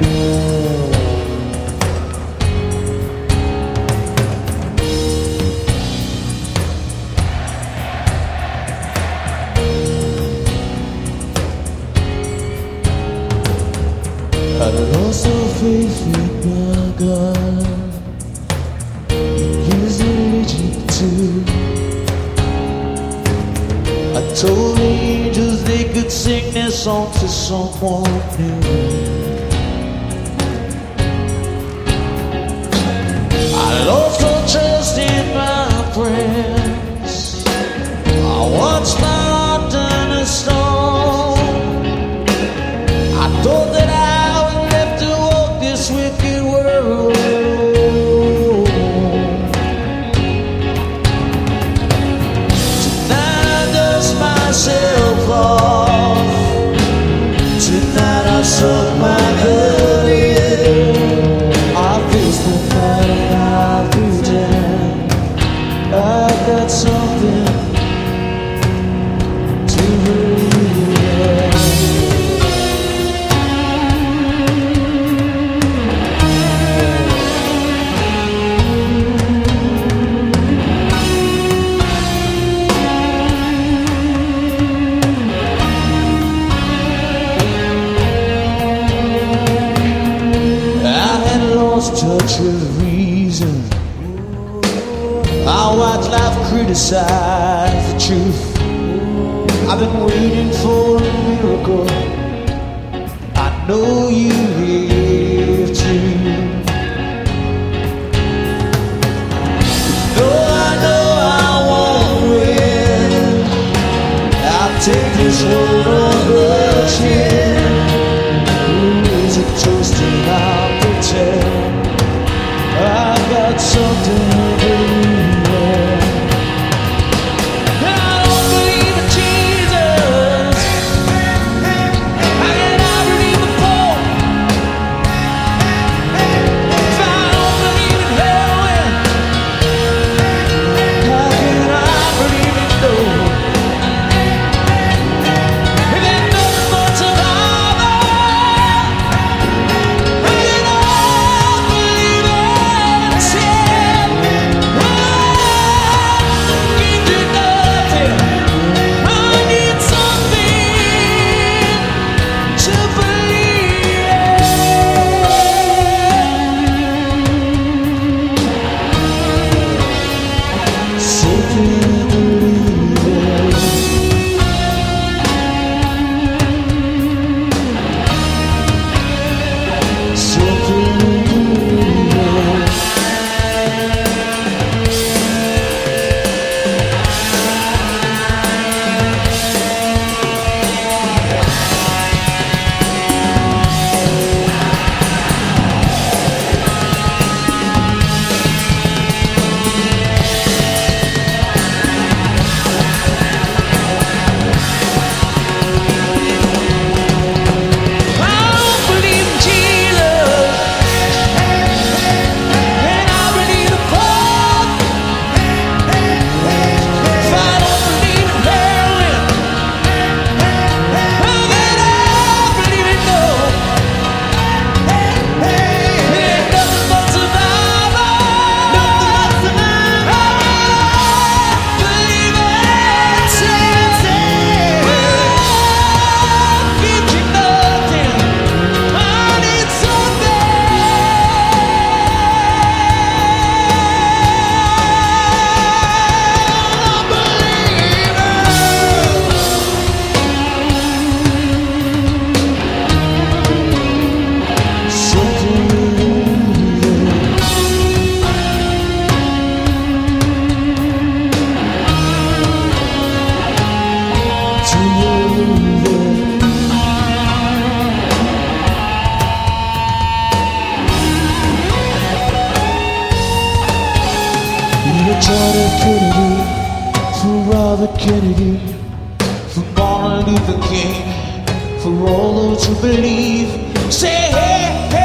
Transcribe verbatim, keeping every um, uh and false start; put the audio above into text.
I lost all faith in my God. He is religion too. I told the angels they could sing this song to someone new. I lost all trust in my friends. I watched my heart turn to stone. I thought that I this wicked world. Tonight I dust myself off. Tonight I suck my blood. I face the night and I pretend I've got something to believe in. Touch of reason. I watch life criticize the truth. I've been waiting for a miracle. I know you have too. Though I know I won't win, I'll take this world on the chin. Is it toast and I'll pretend I've got something to believe in. I don't believe in Jesus. How can I believe the Pope? If I don't believe in heaven, how can I believe in gold? If there's nothing but survival, how can I believe in? John F. Kennedy, for Robert Kennedy, for Martin Luther King, for all those who believe. Say hey, hey.